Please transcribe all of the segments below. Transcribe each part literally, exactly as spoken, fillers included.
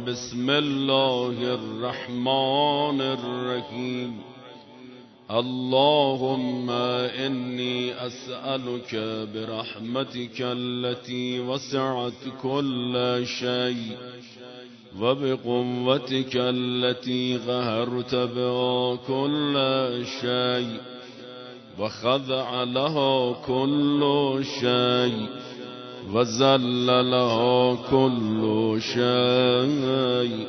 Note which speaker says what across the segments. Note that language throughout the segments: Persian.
Speaker 1: بسم الله الرحمن الرحیم. اللهم إني أسألك برحمتك التي وسعت كل شيء وبقوتك التي قهرت بها كل شيء وخضع لها كل شيء وذل لها كل شيء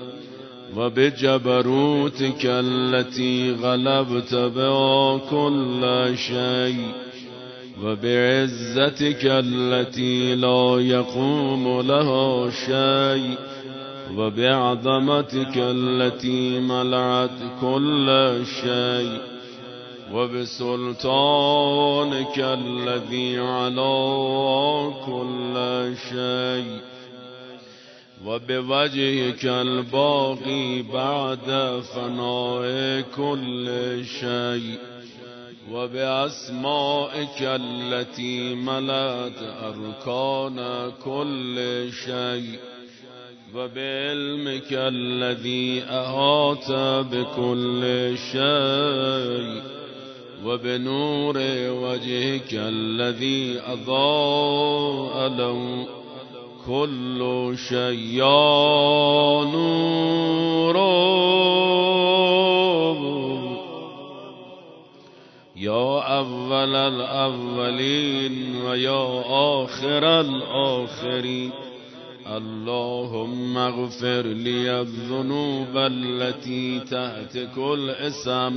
Speaker 1: وبجبروتك التي غلبت بها كل شيء وبعزتك التي لا يقوم لها شيء وبعظمتك التي ملعت كل شيء وبسلطانك الذي على كل شيء وبوجهك الباقي بعد فناء كل شيء وبأسمائك التي ملأت أركان كل شيء وبعلمك الذي أحاط بكل شيء وبنور وجهك الذي أضاء له كل شيء يا نور يا أول الأولين ويا آخر الآخرين. اللهم اغفر لي الذنوب التي تحت كل اسم.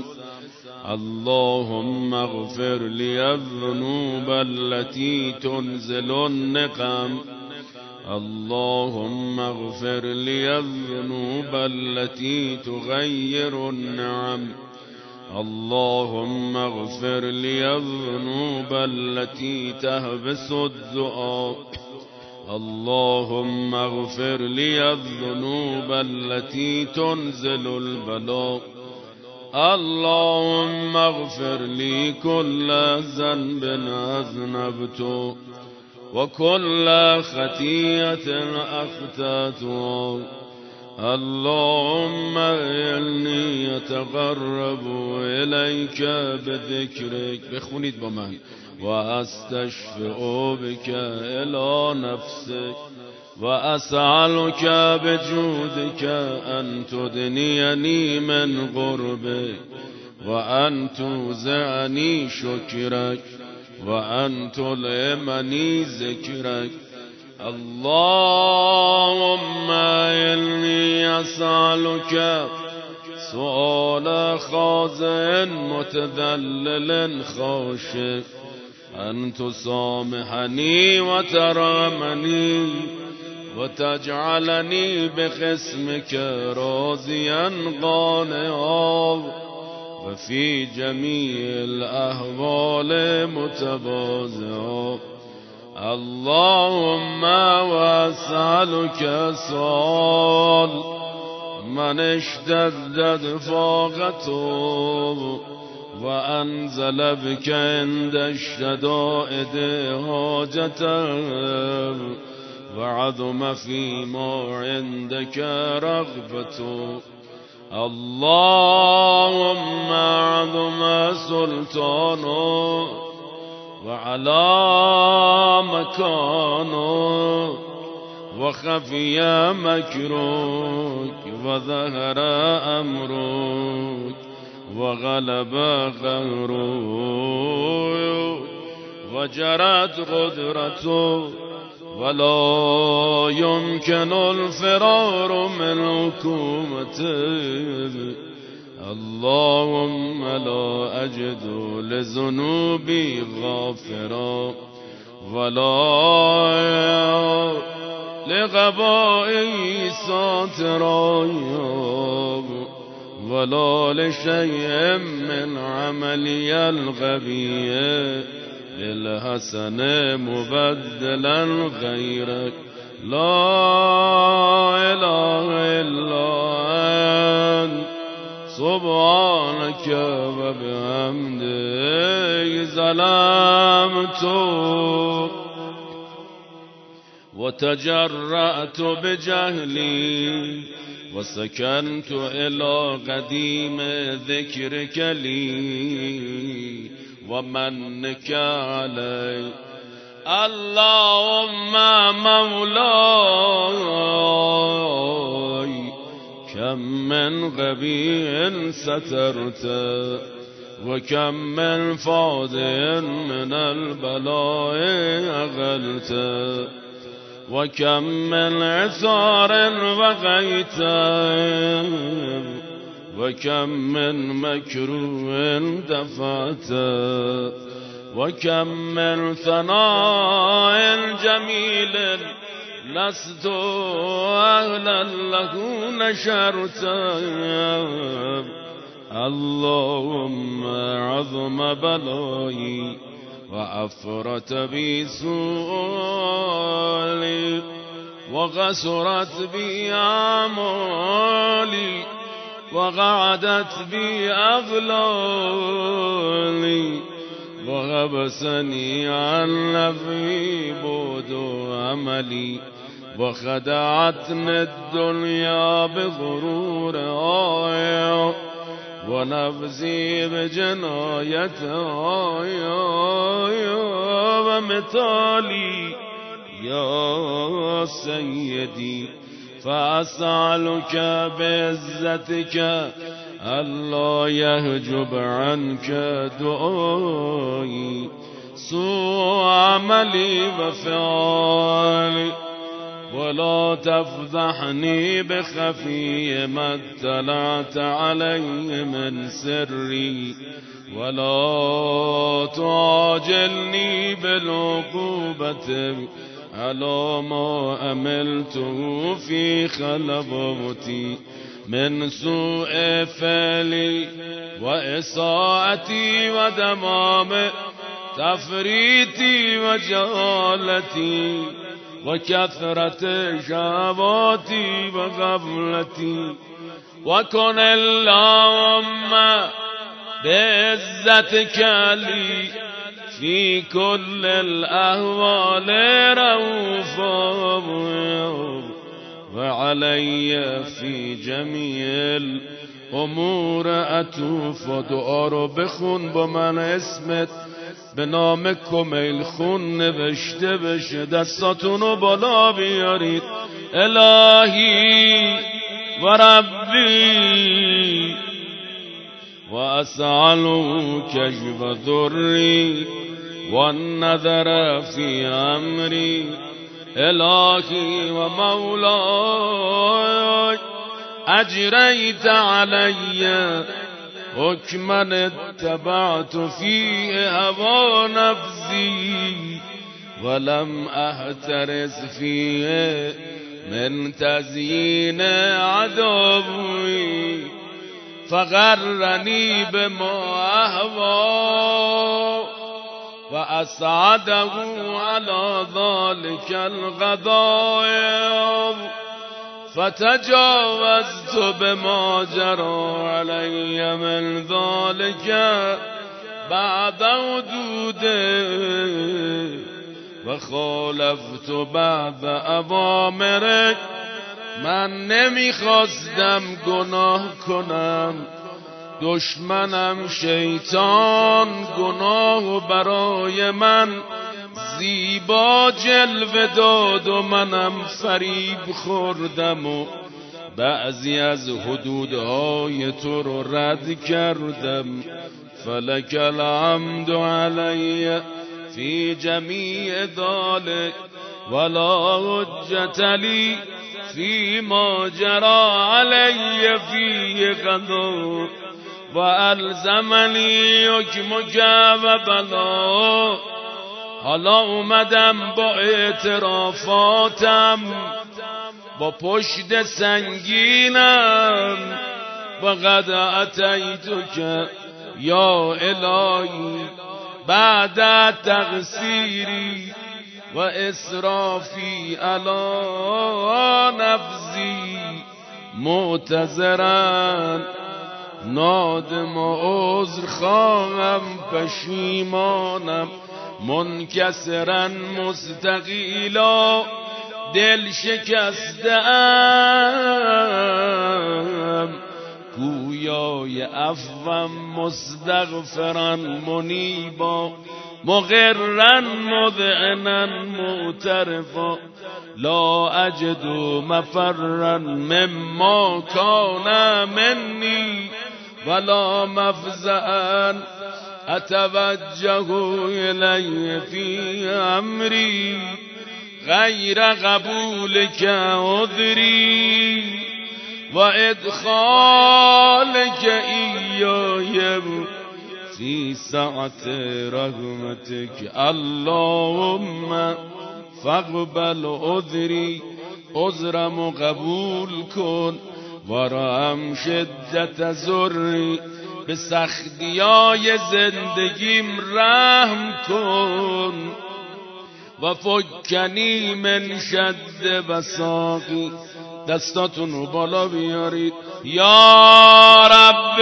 Speaker 1: اللهم اغفر لي الذنوب التي تنزل النقم. اللهم اغفر لي الذنوب التي تغير النعم. اللهم اغفر لي الذنوب التي تهبس الدعاء. اللهم اغفر لي الذنوب التي تنزل البلاء. اللهم اغفر لي كل ذنب أذنبت وكل خطيئة أخطأت. اللهم إني أتقرب إليك بذكرك بخونید با من وأستشفع بك إلى نفسك وأسألك بجودك أن تدنيني من قربك وأن توزعني شكرك وأن تلهمني ذكرك. اللهم إني أسألك سؤال خاضع متذلل خاشع أن تسامحني وترحمني وتجعلني بقسمك راضيا قانعا وفي جميع الأحوال متواضعا. اللهم وأسألك سؤال من اشتدت فاقته وأنزل بك عند الشدائد حاجته وعظم فيما عندك رغبته. اللهم عظم سلطانه وعلى مكانه وخفي مكروك وظهر أمرك وغلب غيرك وجرت قدرته ولا يمكن الفرار من حكومته. اللهم لا أجد لذنوبي غافرا ولا لغبائي ساترا ولا لشيء من عملي الغبي للحسن مبدلا غيرك. لا إله إلا أنت سبحانك وبحمدك ظلمت وتجرأت بجهلي وسكنت إلى قديم ذكرك لي ومنك علي. اللهم مولاي كم من غبي سترت وكم من فاض من البلاء أغلت وكم من عثار وغيت وكم من مكروه دفعت وكم من ثناء جميل لست أهلا له نشرت. اللهم عظم بلائي وأفرت بي سؤالي وغسرت بي أعمالي وغعدت بي أغلالي وغبسني عن نفي بود عملي وخدعتني الدنيا بغرور آية ونفسي بجناية آية ومثالي يا سيدي. فأسألك بعزتك ألا يهجب عنك دعائي سوء عملي وفعالي ولا تفضحني بخفي ما اطلعت علي من سري ولا تعاجلني بالعقوبة على ما أملته في خلوتي من سوء فعلي وإساءتي ودمام تفريطي وجهالتي وكثرة شهواتي وغفلتي. وكن اللهم بعزتك لي في كل الأهوال رؤوفا وعلي في جميع الأمور أتوف. دعا رو بخون با من اسمت به نام کمیل خون نوشته بشه. دستاتونو بالا بیارید. الهی و ربی و اسألو کشف ذری و النظر فی امری. الهی و مولاي اجریت علی حكما اتبعت فيه هوى نفسي ولم احترز فيه من تزيين عدوي فغرني بما اهوى واسعده على ذلك الغضايا فتجاوزت بما جرى علي من ذلك بعد حدوده وخالفت بعد اوامرك. من نمیخواستم گناه کنم، دشمنم شیطان گناه برای من زیبا جلوه داد و منم فریب خوردم و بعضی از حدودهای تو رو رد کردم. فلک الحمد علی فی جمیع ذلک ولا حجت لی فی ما جرى علی فی قضا و الزمنی حکمک و بلا. حالا اومدم با اعترافاتم، با پشت سنگینم و قد اتیتک یا الهی بعد تقصیری و اسرافی علی نفسی معتذرا نادم و عذر خواهم پشیمانم منکسرا مستقیلا دل شکسته‌ام عفوا مستغفرا منیبا مغرا مذعنا معترفا لا اجد مفرا مما کان منی ولا مفزعا اتوجه الی فی امری غیر قبولک عذری و ادخالک ایای فی سعت رحمتک اللهم فاقبل عذری عذرم قبول کن ورحم شدت ضری به سختیای زندگیم رحم کن و فکنی من شد وساقی. دستاتون رو بالا بیارید. یا رب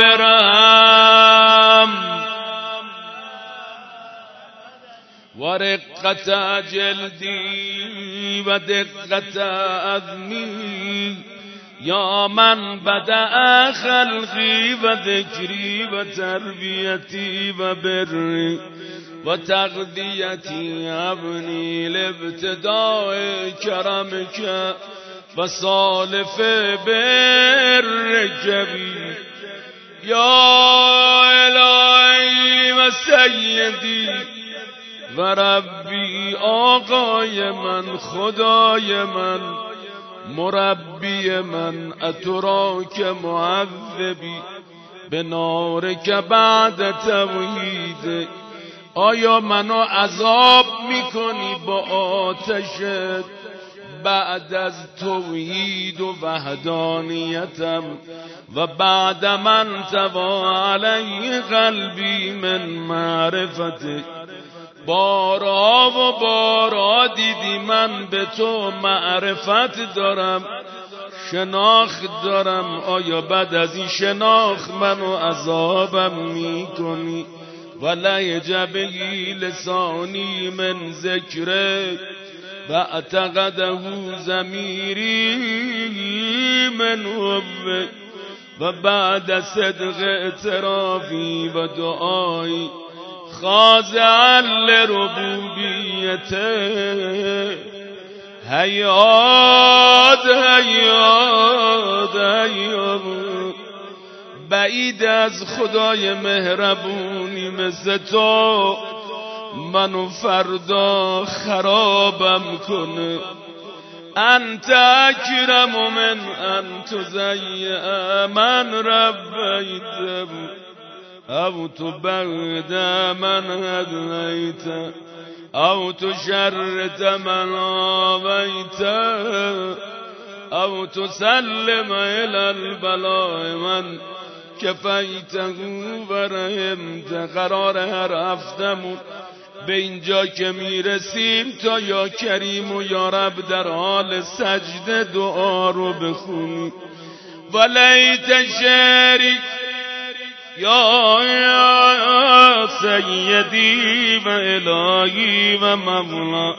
Speaker 1: رحم و رقت جلدی و دقت عظمی یا من بدأ خلقی و ذکری و تربیتی و بری و تغذیتی ابنی لابتداء کرمک و سالف برک بی یا الهی و سیدی و ربی آقای من خدای من مربی من اتراک معذبی به نارک بعد توحید. آیا منو عذاب میکنی با آتشت بعد از توحید و وحدانیتم و بعد من توا علی قلبی من معرفتک. بارها و بارها دیدی من به تو معرفت دارم، شناخت دارم، آیا بعد از این شناخت منو عذابم میکنی؟ ولی جبهی لسانی من ذکرک و اعتقده زمیری من حبک و بعد صدق اعترافی و دعایی خاضعا لربوبیته حیات حیات حیات بعید از خدای مهربونی مثل تو منو فردا خرابم کنه. انت اکرم من انت تضیع من ربیتم او تو بعد من هدیت او تو شرت من آویت او تو سلم الى البلاء من کفیته و رحمت. قرار هر هفتمون به اینجا که میرسیم تا یا کریم و یا رب در حال سجده دعا رو بخونیم. ولیت شریک یا یا سیدی و الهی و مولا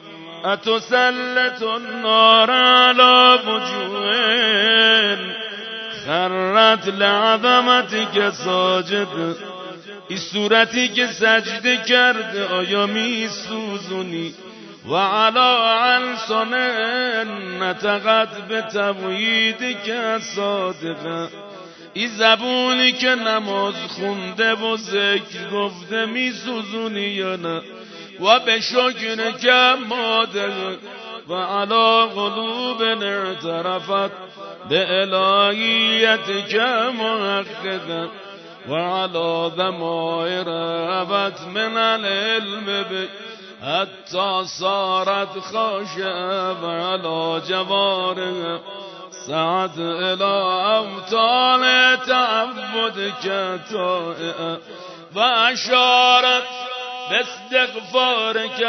Speaker 1: اتسلط النار علی وجوه خرت لعظمتک ساجد. این صورتی که سجده کرده آیا می سوزونی؟ و علا علسان نطقت به توحیدک صادقه. این زبونی که نماز خونده و ذکر گفته می سوزونی یا نه؟ و به شکر که ماده و علا قلوب اعترفت به الهیت که محققه و علا ضمائر ابت من العلم بک حتی صارت خاشعه و علا جواره سعد الى اوطال تعبدک طائعه و اشارت باستغفارک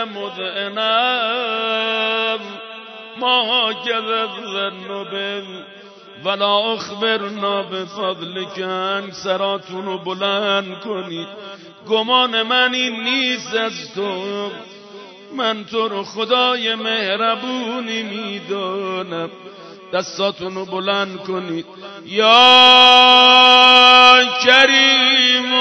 Speaker 1: مذعنب ما کذب ذنوب ولا اخبرنا بفضلک. سراتون رو بلند کنید. گمان من این نیست از تو، من تو رو خدای مهربونی میدانم. دستاتونو بلند کنید. یا کریم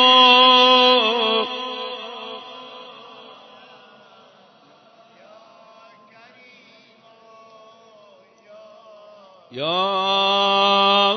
Speaker 1: یا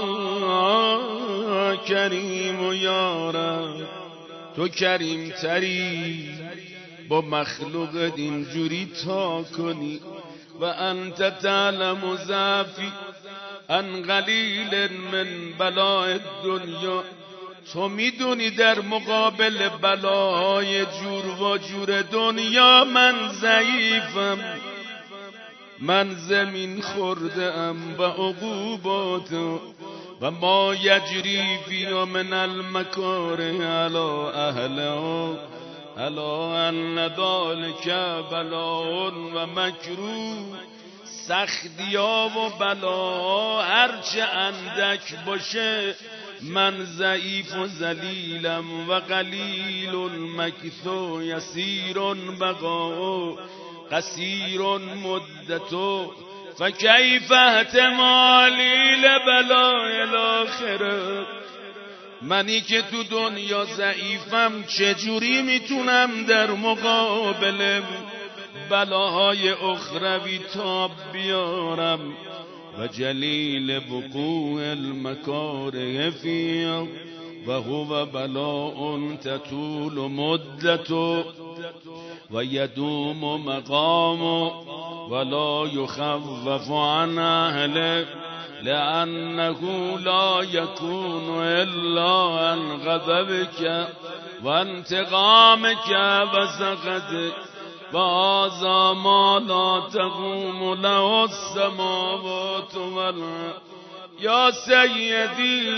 Speaker 1: کریم و یا رب، تو کریم تری با مخلوقت اینجوری تا کنی. و انت تعلم ضعفی ان قلیل من بلاء الدنیا، تو میدونی در مقابل بلای جور و جور دنیا من ضعیفم، من زمین خورده ام و عقوبات و ما یجری فیها من المکاره علی اهلها الا ان ذلک بلاء و مکروه. سختی‌ها و بلاها هرچه اندک باشه من ضعیف و ذلیلم. و قلیل مکث یسیر بقا قصیر مدت فکیف احتمالی لبلاء الاخره. منی که تو دنیا ضعیفم چجوری میتونم در مقابل بلاهای اخروی تاب بیارم؟ و جلیل وقوع المکاره فیها و هو بلاء تطول مدت و یدوم مقام ولا یخفف عن اهله لأنه لا يكون إلا عن غضبك وانتقامك وسخطك وهذا ما لا تقوم له السماوات والأرض. يا سيدي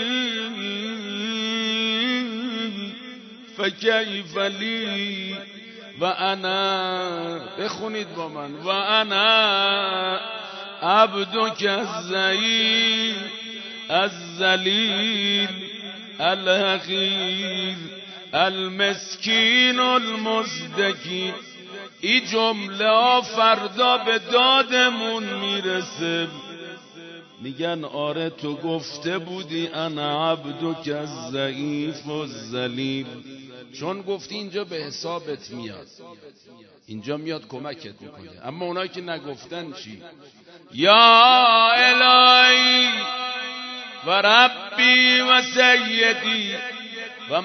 Speaker 1: فكيف لي وأنا بخونید با من وأنا عبدك الضعیف الذلیل الحقیر المسکین المزدکی. این جمله ها فردا به دادمون میرسه. میگن آره تو گفته بودی انا عبدک الضعیف الذلیل، چون گفتی اینجا به حسابت میاد، اینجا میاد کمکت میکنه. اما اونایی که نگفتن چی؟ یا الهی و ربی و سیدی و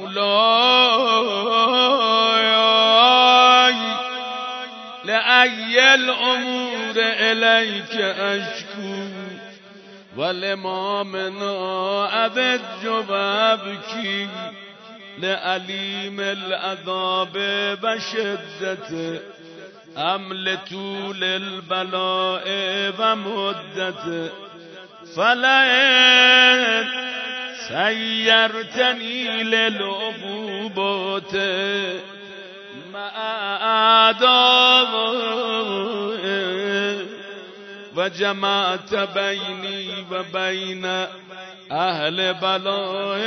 Speaker 1: مولای لأی الامور الیک اشکو و لامامنا ابج و ابکی لعلیم العذاب و شدت ام لطول البلاء و مدت فلئن سیرتنی للعقوبات مع اعداء و جمعت بینی و بین اهل بلاء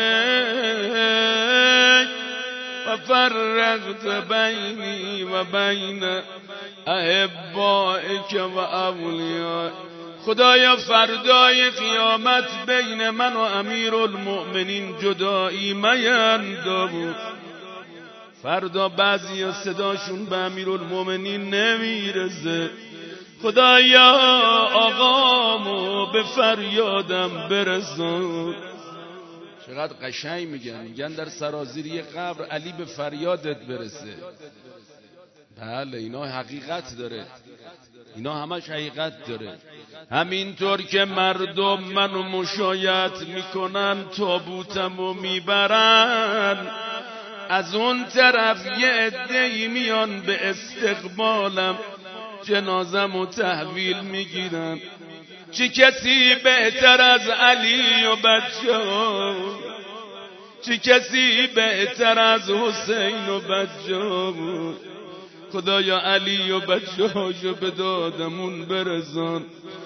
Speaker 1: و فرقت بینی و بین احبائک و اولیاء. خدایا فردای قیامت بین من و امیر المؤمنین جدایی مینداز. فردا بعضی صداشون به امیر المؤمنین نمیرسه. خدایا آقامو به فریادم برسون. چقدر قشنگ میگن، میگن در سرازیری قبر علی به فریادت برسه. بله اینا حقیقت داره، اینا همش حقیقت داره. همینطور که مردم منو مشایعت میکنن تابوتمو میبرن، از اون طرف یه عده‌ای میان به استقبالم جنازمو تحویل میگیرن. چه کسی بهتر از علی و بچه ها، چه کسی بهتر از حسین و بچه ها. خدایا علی و بچه هاشو به دادمون برسان.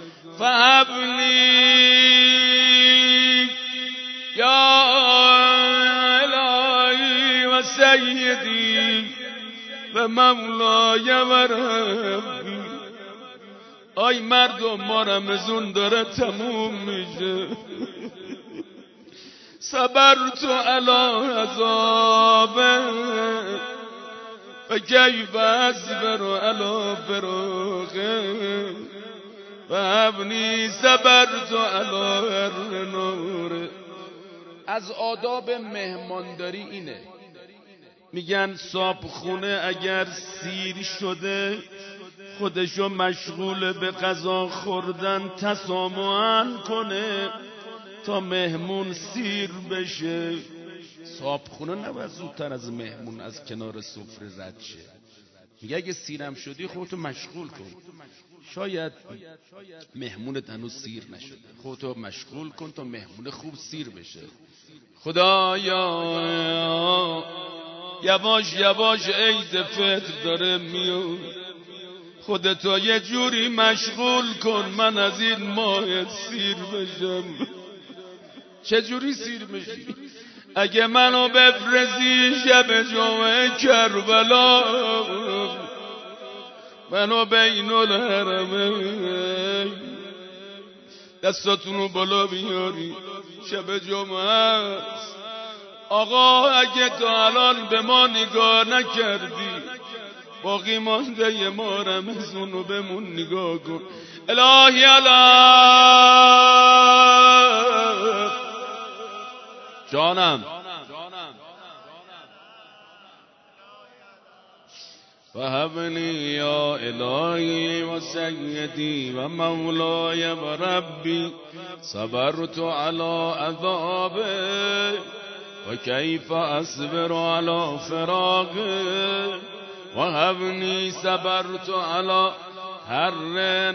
Speaker 1: فهبلی یا الهی و سیدی و مولای و ربی آی مردم ما رمضان داره تموم میشه. صبرت علی عذابه و کیف اصبر علی فراقه و ابنی صبرت علی هر نور. از آداب مهمانداری اینه، میگن صابخونه اگر سیر شده خودشو مشغول به غذا خوردن تسامحاً کنه تا مهمون سیر بشه. صابخونه نباید زودتر از مهمون از کنار سفره رد شه. میگه اگه سیرم شدی خودتو مشغول کن، شاید مهمونت هنوز سیر نشده، خودتو مشغول کن تا مهمون خوب سیر بشه. خدایا یواش یواش عید فطر داره میاد، خودتو یه جوری مشغول کن من از این ماه سیر بشم. چه جوری سیر بشی؟ اگه منو بفرستی شب جمعه کربلا، منو بین الحرمین دستاتونو بالا بیاری شب جمعه است. آقا اگه تا الان به ما نگاه نکردی باقی مانده یه ما رمزونو بمون نگاه کن. الهی الان جانم فهبنی یا الهی و سیدی و مولای و ربی صبرت علی عذابه و کیف اصبر علی فراقه و هبنی صبرت علی حر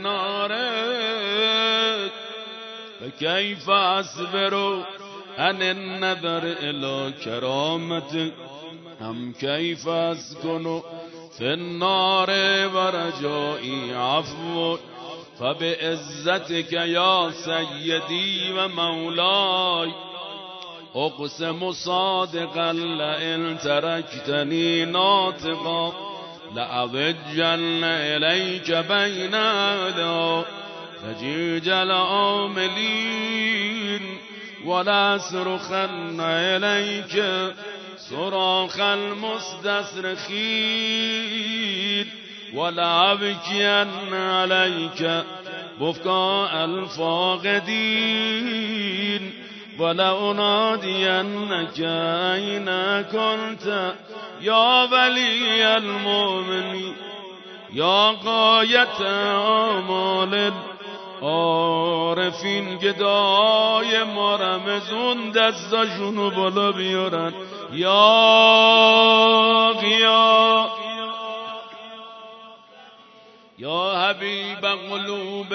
Speaker 1: ناره و کیف اصبر عن النظر الى کرامته هم کیف اسکن فی النار و رجائی عفو فبعزتک یا سیدی و مولاي اقسم صادقا لئن ترکتنی ناطقا لأضجن الیک بین ادا لجیج العاملین ولا صرخن الیک صراخ المستصرخین ولا ابکین علیک بكاء الفاقدین ولا انادینک این کنت یا ولی المؤمنین یا غایت آمال عارفین. گدای ما رمزون دستاشونو بالا بیارن. یا غیا یا حبیب قلوب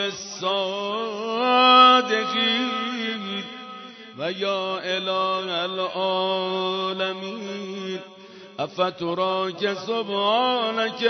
Speaker 1: الصادقین و یا اله العالمین افتراک سبحانک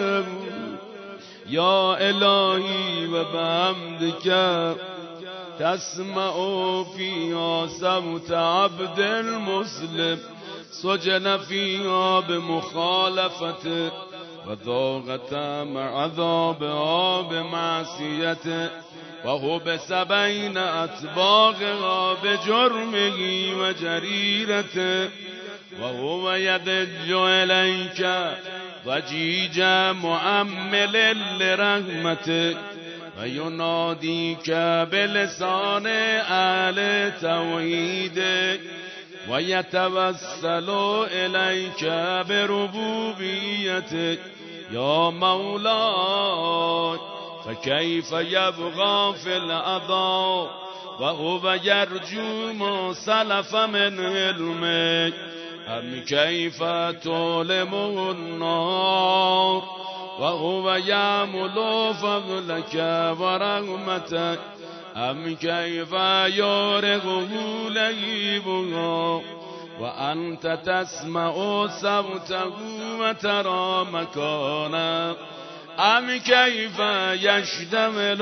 Speaker 1: یا الهی و بحمدک تسمع فیها صوت عبد المسلم سجن فیها بمخالفته و ذاقت مع عذابها بمعصیته و حبس بین اطباقها بجرمه و جریرته و هو یدج الیک ضجیج مؤمل لرحمته و ینادیک بلسان اهل توحید و یتوسل الیک بربوبیته یا مولای فکیف یبغی فی العطا و هو یرجو ما سلف من علمه ام کیف تولمه النار و هو یعمل فضلک و رحمتک ام کیف یارغه لهیبها و انت تسمع صوته و ترى مکانه ام کیف یشتمل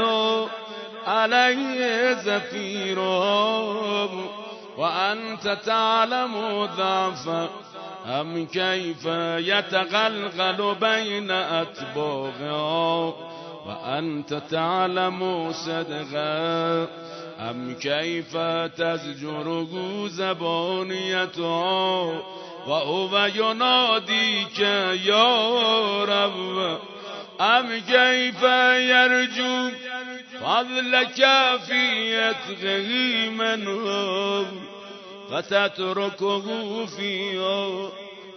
Speaker 1: علیه زفیرها و انت تعلم ضعف ام کیف یتقلقل بین اطباقها وأنت تعلم صدقه أم كيف تزجره زبانيته وهو يناديك يا رب أم كيف يرجو فضلك في يتغه منه فتتركه فيها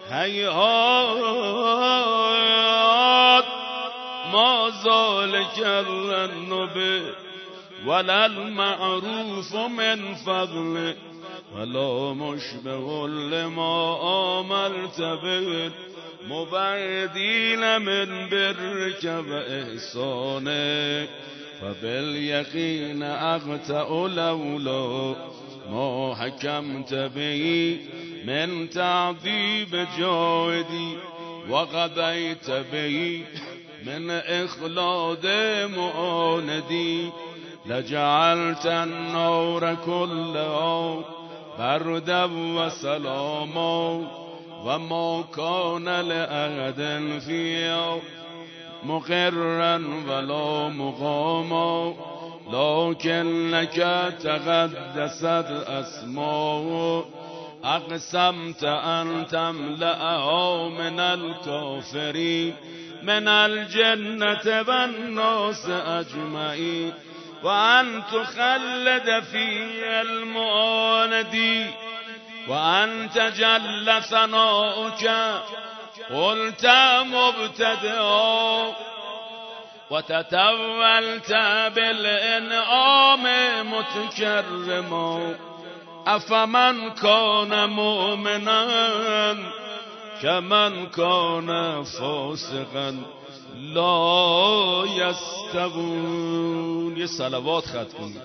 Speaker 1: هيهات ما ذلك النبي ولا المعروف من فضله ولا مشبه لما آمرت به مبعدين من برك وإحسانك فباليقين أغتأ لولا ما حكمت به من تعذيب جاودي وقضيت به من إخلاد معاندي لجعلت النور كله بردا وسلاما وما كان لأحد فيه مقرا ولا مقاما لكن لك تقدست أسماء أقسمت أن تملأها من الكافرين من الجنة والناس أجمعين وأن تخلد في المعاندين وأن تجل ثناؤك قلت مبتدئا وتتولت بالإنعام متكرما أفمن كان مؤمنا كمن كان فاسقا لا يستوون. یه صلوات ختم کنید.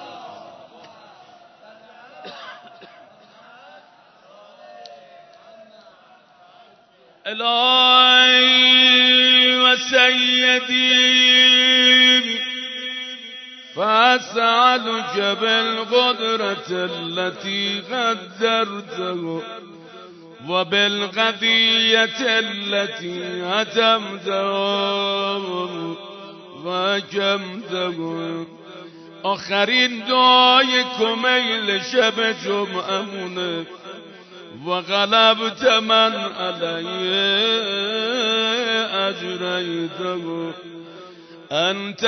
Speaker 1: الهی و سیدی فاسألك بالقدرة التي قدرته وبالقضية التي هتمته وحكمته. آخرین دعای کمیل شب جمعمونه و غلبت من علیه اجریته انت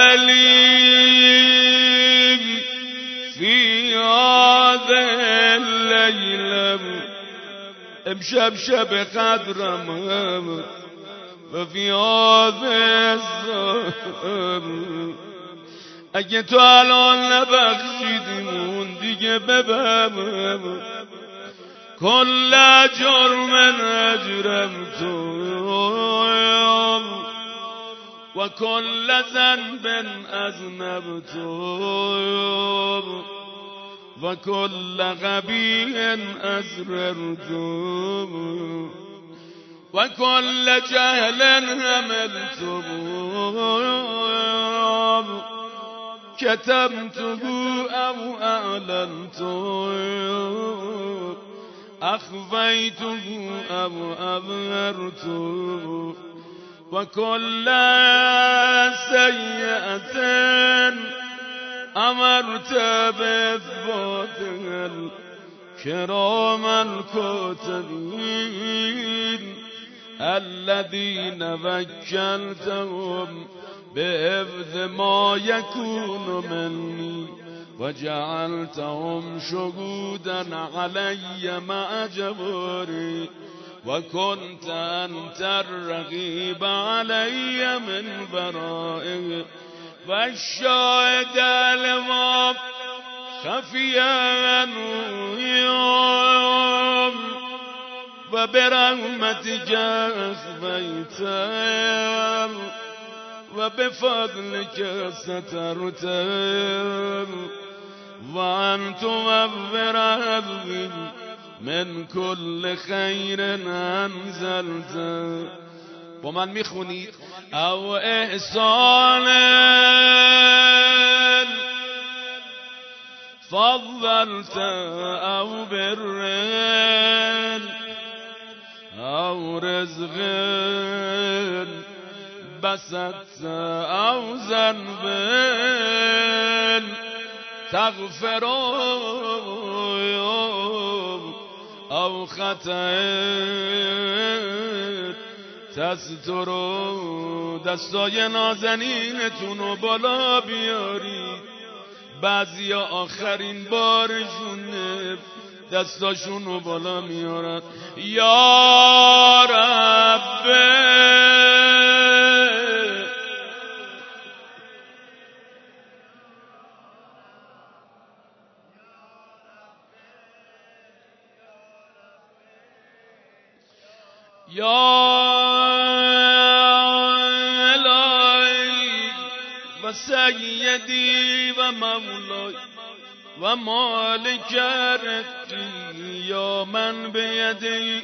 Speaker 1: بلی فی هذه اللیل. امشب شب قدرم و فی هذه الظهر. اگه تو الان نبخشیدیمون دیگه ببم کل جرم اجرمت و کل ذنب اذنبت و کل قبیح اسررت و کل جهل حملت كتمته أو أعلنته أخفيته أو أظهرته وكل سيئة أمرت بإثباتها الكرام الكاتبين الذين وكلتهم بحفظ ما يكون مني وجعلتهم شهودا علي مع جبري وكنت أنت الرقيب علي من برائه والشاهد لما خفي عنه يوم وبرحمتك أخفيته وبفضلك سترته وأن توفر هذه من كل خير أنزلته. با من میخونید او احسان فضلت او بر او رزق بسطت أو ذنب تغفر أو خطأ تستر. دستای نازنینتونو بالا بیاری. بعضیا آخرین بارشونه دستاشونو بالا میارن. یا رب یا الهی و سیدی و مولای و مالک رزقی یا من بیدی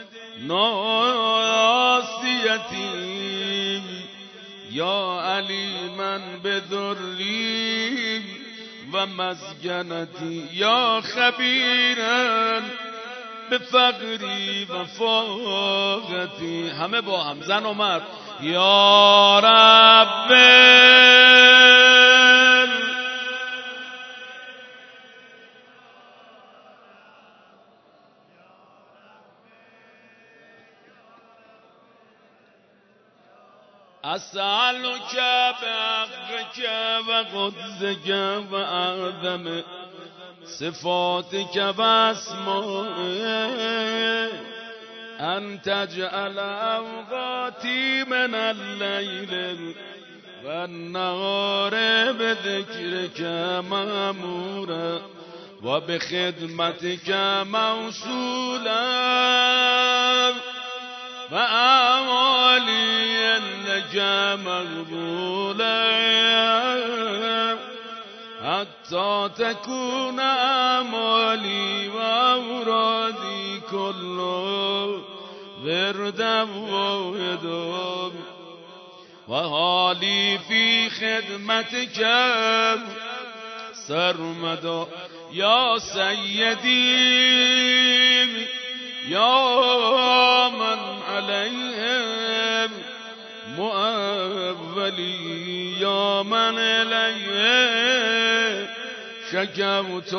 Speaker 1: ناصیتی یا علیما بذری و مسکنتی یا خبیرا به فقری و فاقتی. همه با هم زن و مرد. یا رب اسألك بحقك و قدسك و اعظم صفاتك و اسمائك ان تجعل اوقاتي من الليل و النهار بذكرك مأمورا و بخدمتك موصولا و اعمالي لك مقبولا حتى تكون اعمالي واورادي كله وردا ويدا وحالي في خدمتك سرمدا. يا سيدي يا من عليهم مؤولي يا من إليه شكوت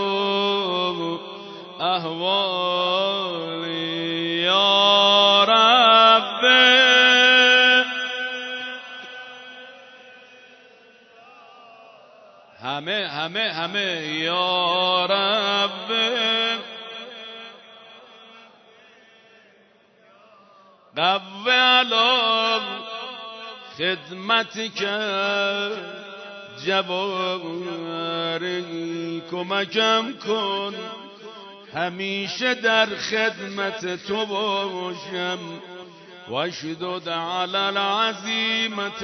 Speaker 1: أهوالي يا رب همه همه همه یا رب قو علی خدمتک جواری کمکم کن همیشه در خدمت تو باشم واشدد علی العزیمت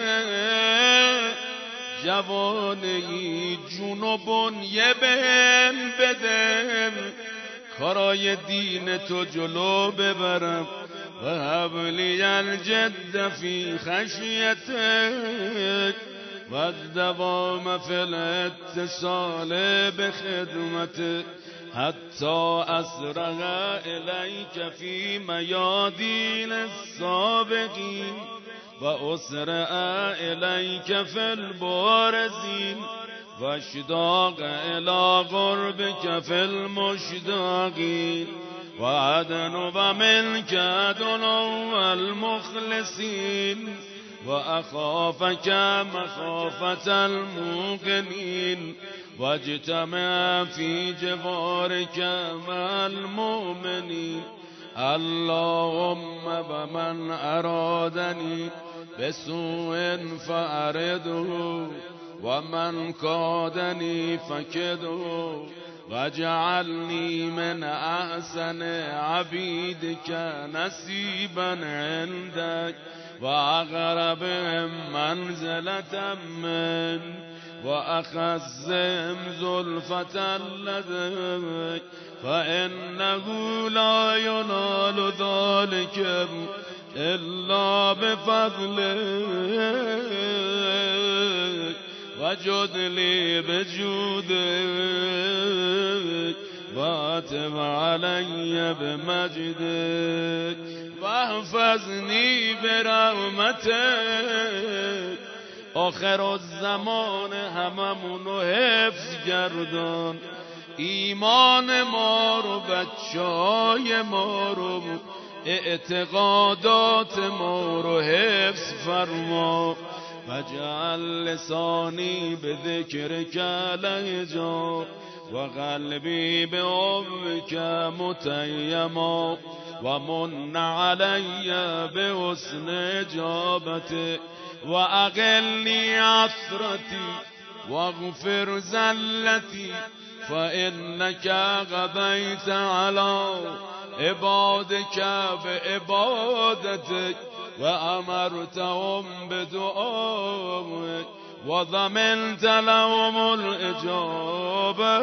Speaker 1: جوانی جنوبون یه بهم بدم کارای دین تو جلو ببرم و حبلی الجد فی خشیتک و الدوام فی الاتصال بخدمتک حتی اسرع الیک فی میادین السابقین و اسرع الیک فی البارزین و اشتاق الی قربک فی المشتاقین و عدن و منک عدن المخلصین و اخافک مخافت الموقنین و اجتمع فی جوارک مع المؤمنین. اللهم و من ارادنی بسوء فأرده و من کادنی فکده واجعلني من أحسن عبيدك نصيبا عندك وأقربهم منزلة من وأخزهم زلفة لديك فإنه لا ينال ذلك إلا بفضلك وجد لي بجودك وتب علي بمجدك واحفظني برحمتك آخر الزمان هممونو حفظ گردان ایمان ما رو بچهای ما رو اعتقادات ما رو حفظ فرما وجعل لسانی به ذکرک لهجا و قلبی به حبک متیما و من علی به حسن اجابتک و اقلنی عثرتی و اغفر زلتی فإنك قضيت على عبادك بعبادتك وأمرتهم بدعائك وضمنت لهم الإجابة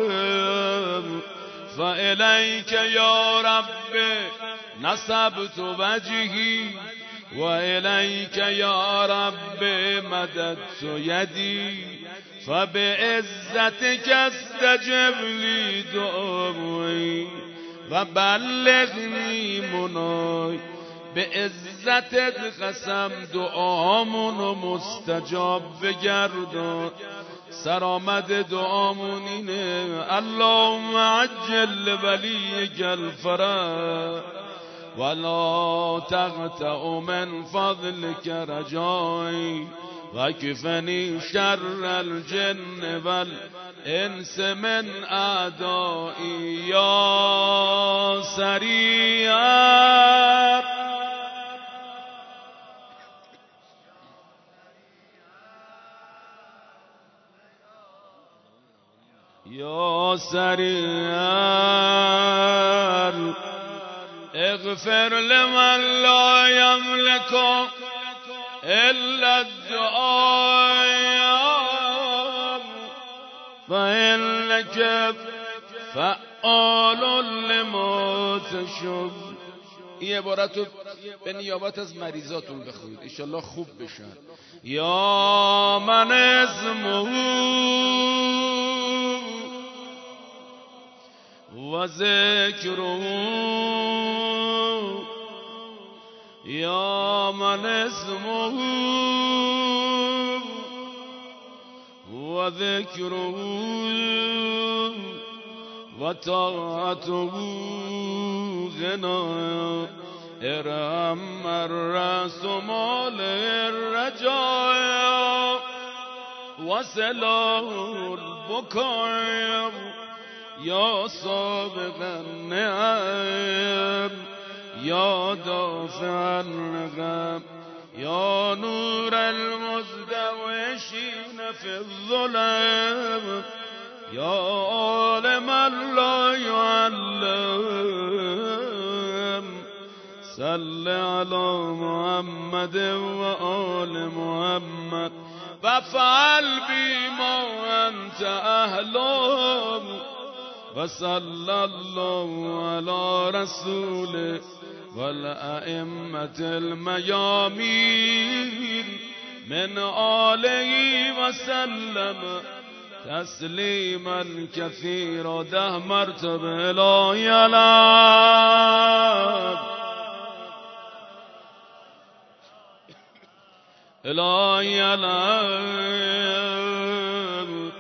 Speaker 1: فإليك يا رب نصبت وجهي وإليك يا رب مددت يدي فبعزتك استجب لي دعائي وبلغني مناي بعزتت قسم دعامونو مستجاب بگردان سرآمد دعامون اینه اللهم عجل ولیک الفرج ولا تقطع من فضلك رجائي وكفني شر الجن والإنس من أعدائي يا سريع يا سريع اغفر لمن لا يملك إلا الدعاء فإنك فعال لما تشاء. این عبارت رو به نیابت از مریضاتون بخونید انشالله خوب بشن. یا من اسمه و ذکره یا من اسمه و ذکره و طاعته غنا ارحم مرس مال الرجاء و سلاح البکاء یا سابق النعم یا دافع النقم یا نور المزدوشین فی الظلم یا عالم لا يعلم صل علی محمد و آل محمد وفعل بما انت اهلم وصلى الله على رسوله والأئمة الميامين من آله وسلم تسليما كثيرا ده مرتبه لا يلام لا يلام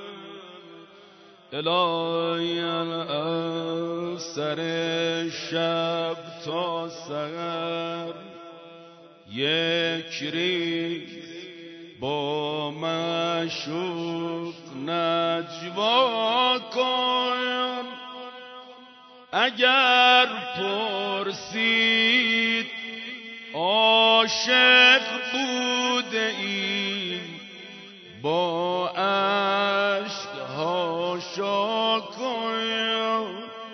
Speaker 1: الهی از سر شب تا سحر یک ریز با معشوق نجوا کن اگر پرسید عاشق بوده ای با عشق هاشا کن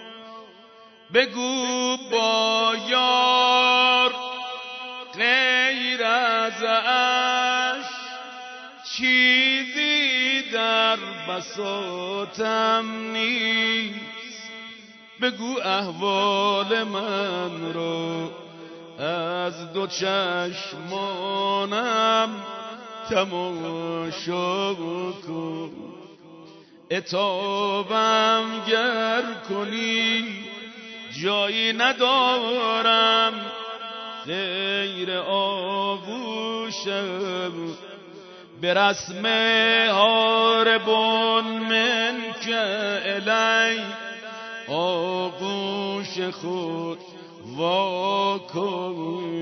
Speaker 1: بگو با یار غیر از عشق چیزی در بساطم نیست بگو احوال من رو از دو چشمانم تماشا کن عتابم گر کنی جایی ندارم غیر آغوشم به رسم هاربون من که الی آغوش خود واکن.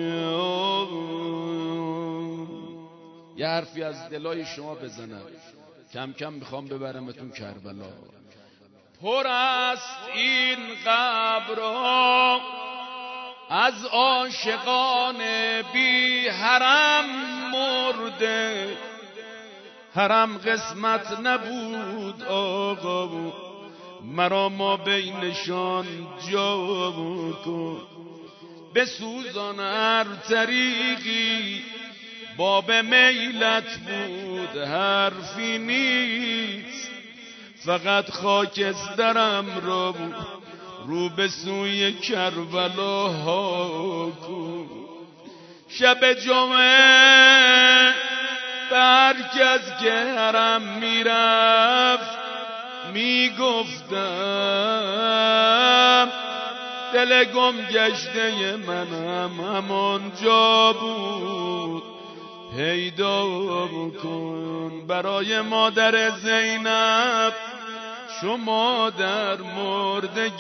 Speaker 1: یه حرفی از دلای شما بزنم، کم کم میخوام ببرمتون کربلا. پر است این قبرها از عاشقان بی حرم مرده، حرم قسمت نبود آقا مرا ما بینشان جا کن. بسوزان هر طریقی باب میلت بود حرفی نیست، فقط خاکسترم را رو به سوی کربلا ها کن. شب جمعه به هر کس که حرم میرفت میگفتم دل گم گشته منم همانجا بود پیدا کن. برای مادر زینب شما در مرد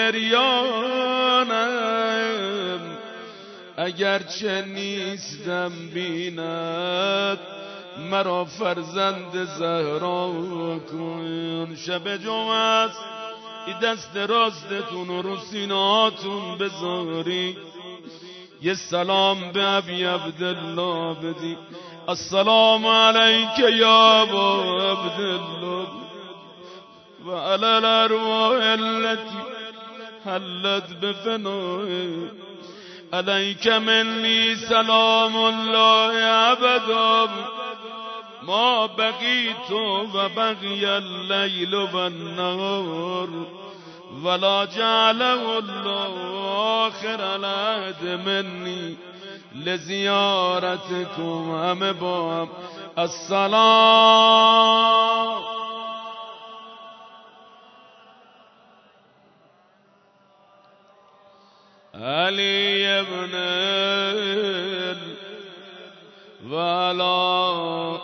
Speaker 1: گریانم، اگرچه نیستم بیند مرا فرزند زهرا کن. شب جمعه است این دست راستتون رو سینه‌هاتون بذاری، یه سلام به ابی عبدالله بدی. السلام علیک یا ابا عبدالله و علی الارواح التي حلت بفنائه، علیک منی سلام الله ابدا ما بقیت و بقی اللیل و النهار ولا جعله الله آخر العهد منی لزیارتکم. همه با هم السلام علی ابن و علا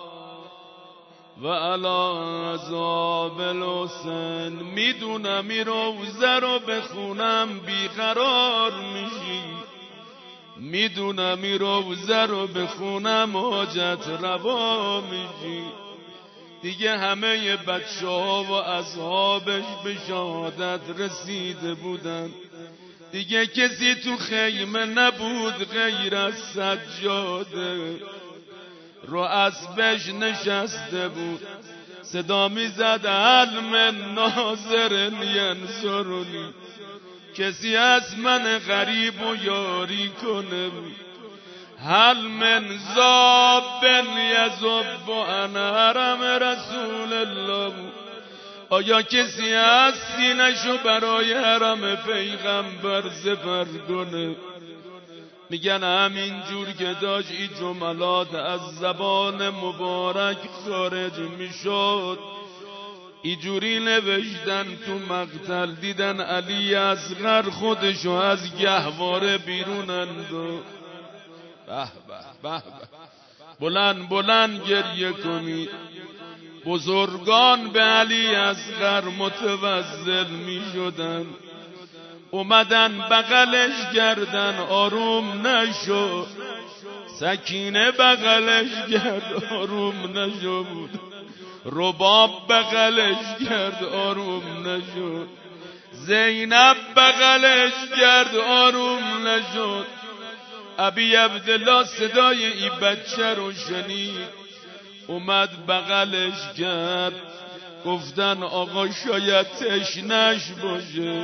Speaker 1: و علا عذاب الحسین. میدونم این روزه رو بخونم بیقرار میشی، میدونم این روزه رو بخونم حاجت روا میشی. دیگه همه بچه ها و اصحابش به شهادت رسیده بودن، دیگه کسی تو خیمه نبود غیر از سجاده، رو اسبش نشسته بود صدا میزد هل من ناظر ینصرنی، کسی از من غریب و یاری کنه، هل من ذاب یذب عن حرم رسول الله، آیا کسی از سینه‌شو برای حرم پیغمبر سپر کنه؟ میگن همین جور که داشت این جملات از زبان مبارک خارج میشد، اینجوری نوشتن تو مقتل، دیدن علی اصغر خودشو از گهواره بیرون انداخت. به به به بلند بلند گریه کنید. بزرگان به علی اصغر متوسل می شدن، اومدن بغلش گردن آروم نشد، سکینه بغلش گرد آروم نشد، رباب بغلش گرد آروم نشد، زینب بغلش گرد آروم نشد. ابی عبدالله صدای این بچه رو شنید، اومد بغلش کرد، گفتن آقا شاید تشنش باشه،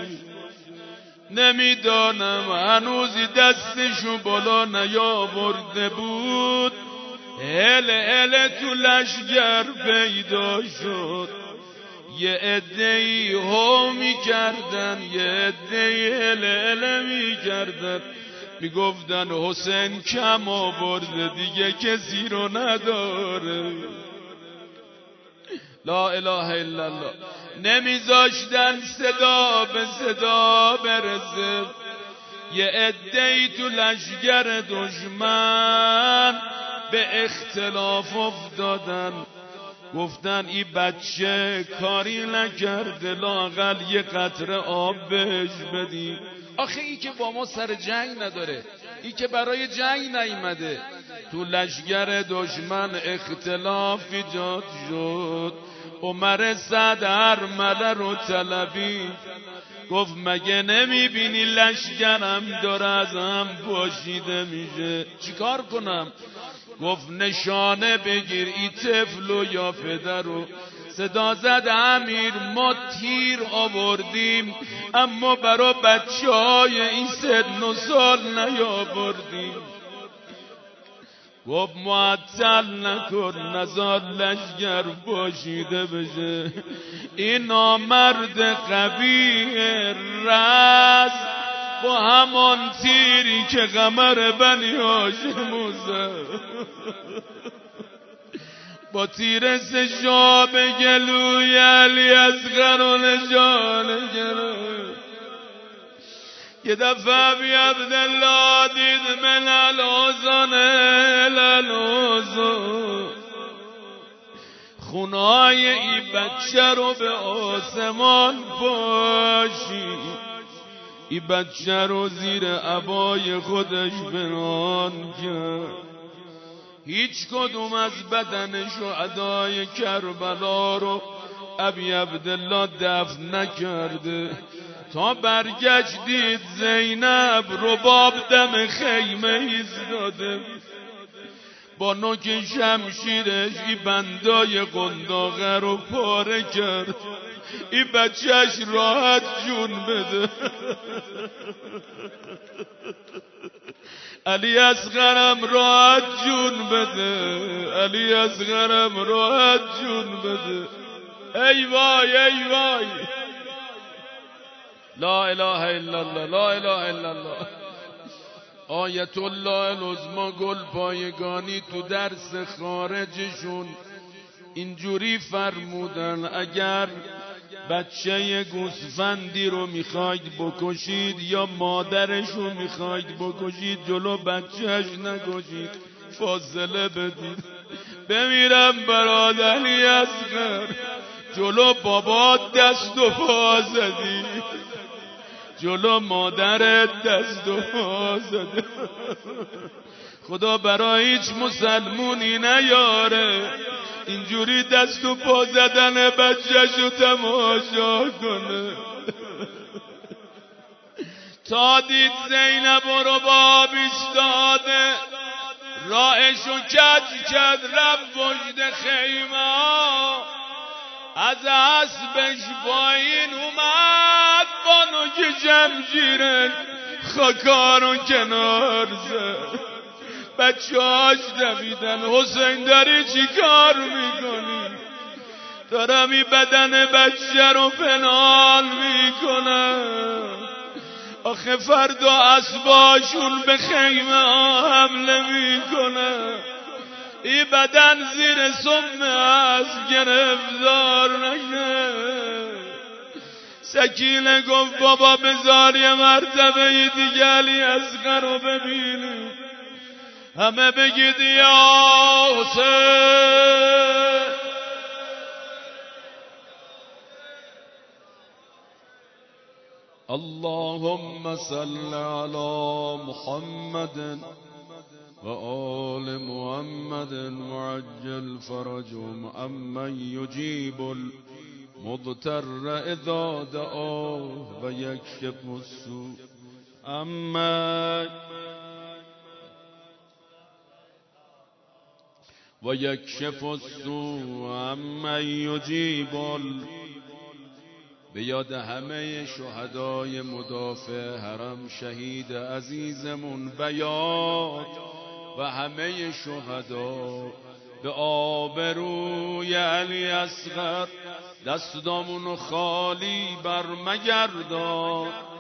Speaker 1: نمیدانم هنوزی دستشو بالا نیاورده بود، هل هل تو لشگر پیدا شد. یه عده‌ای هو میکردن، یه عده‌ای هل هل میکردن، میگفتن حسین کم آورده دیگه کسی رو نداره. لا اله الا الله. نمیذاشتن صدا به صدا برسه. یه عده‌ای تو لشگر دشمن به اختلاف افتادن، گفتن این بچه کاری نکرده، لااقل یه قطره آب بهش بدیم. آخه ای که با ما سر جنگ نداره، ای که برای جنگ نیامده. تو لشگر دشمن اختلاف ایجاد شد. عمر سعد ارمله رو طلبی، گفت مگه نمیبینی لشگرم داره از هم پاشیده میشه، چیکار کنم؟ گفت نشانه بگیر ای طفلو یا پدرو. صدا زد امیر ما تیر آوردیم اما برا بچه های این سن و سال نیاوردیم. گفت معطل نکن نزار لشگر باشیده بشه. این نامرد قبیه رس با همان تیری که قمر بنی هاشم زد، با تیر سشاب گلوی علی اصغر و نشانه گرفت. یه دفعه بی عبدالله دید من الازان الازان، خونای ای بچه رو به آسمان باشی. ای بچه رو زیر عبای خودش بنان کرد. هیچ کدوم از بدن شهدای کربلا رو ابی عبدالله دفن نکرده تا برگشت دید زینب رباب دم خیمه ایستاده، با نوک شمشیرش ای بندای قنداقه رو پاره کرد. ای بچهش راحت جون بده. علی اصغرم راحت جون بده، علی اصغرم راحت جون بده. ای وای ای وای. لا اله الا الله، لا اله الا الله. آیت الله العظما گل پایگانی تو درس خارجشون اینجوری فرمودن اگر بچه گوسفندی رو میخواید بکشید یا مادرش رو میخواید بکشید جلو بچهش نکشید، فاصله بدید. بمیرم برادری اصغر، جلو بابا دست و پا زدی، جلو مادرت دست و پا زدی. خدا برای هیچ مسلمونی نیاره اینجوری دست و پا زدن بچه‌شو تماشا کنه. تا دید زینب رو باب ایستاده، راهشو کج کج رفت پشت خیمه، از اسبش پایین اومد با نوک شمشیرش خاکارو کنار زد. بچه‌هاش دویدن حسین داری چی کار میکنی؟ دارم این بدن بچه رو پنهان میکنم، آخه فردا اسباشون به خیمه ها حمله میکنه. این بدن زیر سم از گرفتار نشه. سکینه گفت بابا بذار یه مرتبه دیگه علی اصغر رو ببینی. همه بگید یا حسین. اللهم صل على محمد و آل محمد وعجل فرجهم امن یجیب المضطر اذا دعاه و یکشف السوء امن و یکشف السوء امن یجیب ال. به یاد همه شهدای مدافع حرم شهید عزیزمون بیاد و همه شهدا به آبروی علی اصغر دستامونو خالی بر مگردان.